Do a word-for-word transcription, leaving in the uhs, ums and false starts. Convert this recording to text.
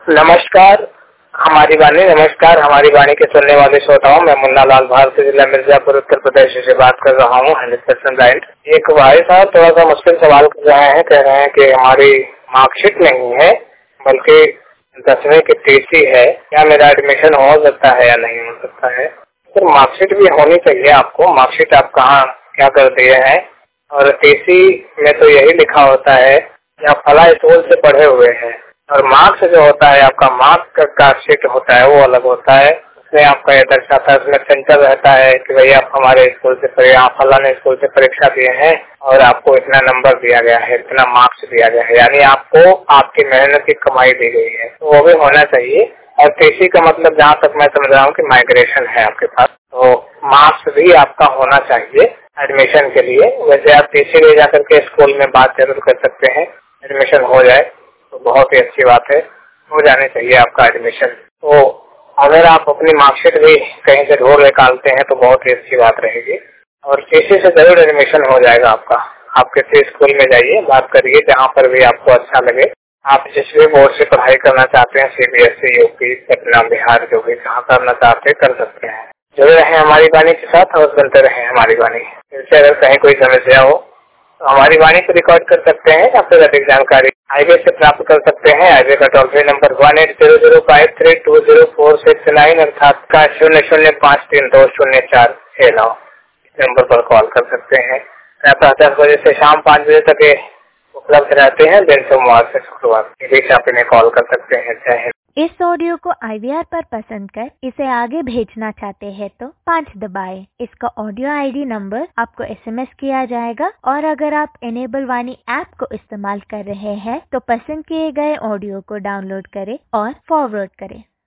नमस्कार हमारी वाणी नमस्कार हमारी वाणी के सुनने वाले श्रोताओं, मैं मुन्ना लाल भारती जिला मिर्जापुर उत्तर प्रदेश से बात कर रहा हूँ। Hundred percent blind. एक भाई साहब थोड़ा सा मुश्किल सवाल कर रहे हैं, कह रहे हैं कि हमारी मार्कशीट नहीं है बल्कि दसवीं की टीसी है, क्या मेरा एडमिशन हो सकता है या नहीं हो सकता है? सर मार्कशीट भी होनी चाहिए आपको। मार्कशीट आप कहाँ क्या कर दिए हैं? और टीसी में तो यही लिखा होता है कि आप फला स्कूल से पढ़े हुए हैं, और मार्क्स जो होता है आपका मार्क्स का शीट होता है वो अलग होता है। उसमें आपका ये दर्शाता है, उसमें सेंटर रहता है कि भैया आप हमारे स्कूल से आप फलाने स्कूल से परीक्षा दिए हैं और आपको इतना नंबर दिया गया है, इतना मार्क्स दिया गया है, यानी आपको आपकी मेहनत की कमाई दी गई है, तो वो भी होना चाहिए। और टीसी का मतलब जहाँ तक मैं समझ रहा हूँ कि माइग्रेशन है आपके पास, तो मार्क्स भी आपका होना चाहिए एडमिशन के लिए। वैसे आप टीसी ले जाकर के स्कूल में बात जरूर कर सकते हैं, एडमिशन हो जाए तो बहुत ही अच्छी बात है, हो जाने चाहिए आपका एडमिशन। तो अगर आप अपनी मार्कशीट भी कहीं से ढूंढ निकालते हैं तो बहुत ही अच्छी बात रहेगी, और टीसी से जरूर एडमिशन हो जाएगा आपका। आप किसी स्कूल में जाइए, बात करिए जहाँ पर भी आपको अच्छा लगे। आप जिस भी बोर्ड से पढ़ाई करना चाहते हैं, सीबीएसई, यूपी, पटना, बिहार, जो भी जहाँ करना चाहते हैं कर सकते हैं। जुड़े रहें हमारी वाणी के साथ और सुनते रहें हमारी वाणी। इससे अगर कहीं कोई समस्या हो तो हमारी वाणी को रिकॉर्ड कर सकते हैं या फिर अधिक जानकारी हाईवे से प्राप्त कर सकते हैं। हाईवे का toll free number one eight zero zero five three two zero four six nine अर्थात का शून्य शून्य पाँच तीन दो शून्य चार छह नौ इस नंबर पर कॉल कर सकते हैं। प्रातः दस बजे से शाम पाँच बजे तक ये उपलब्ध रहते हैं, दिन सोमवार से शुक्रवार के बीच आप इन्हें कॉल कर सकते हैं। जय हिंद। इस ऑडियो को आई वी आर पर पसंद कर इसे आगे भेजना चाहते हैं तो पाँच दबाएं। इसका ऑडियो आई डी नंबर आपको एस एम एस किया जाएगा, और अगर आप इनेबल वाणी ऐप को इस्तेमाल कर रहे हैं तो पसंद किए गए ऑडियो को डाउनलोड करें और फॉरवर्ड करें।